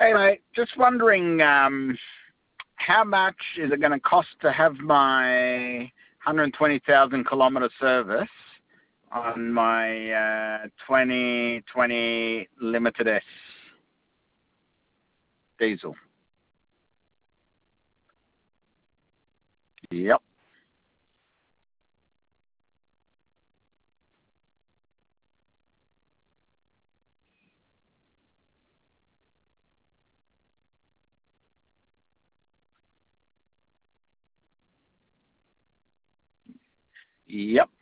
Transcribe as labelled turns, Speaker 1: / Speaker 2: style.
Speaker 1: Hey, mate, just wondering how much is it going to cost to have my 120,000 kilometre service on my 2020 Limited S diesel? Yep. Yep.